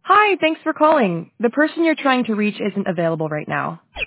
Hi, thanks for calling. The person you're trying to reach isn't available right now.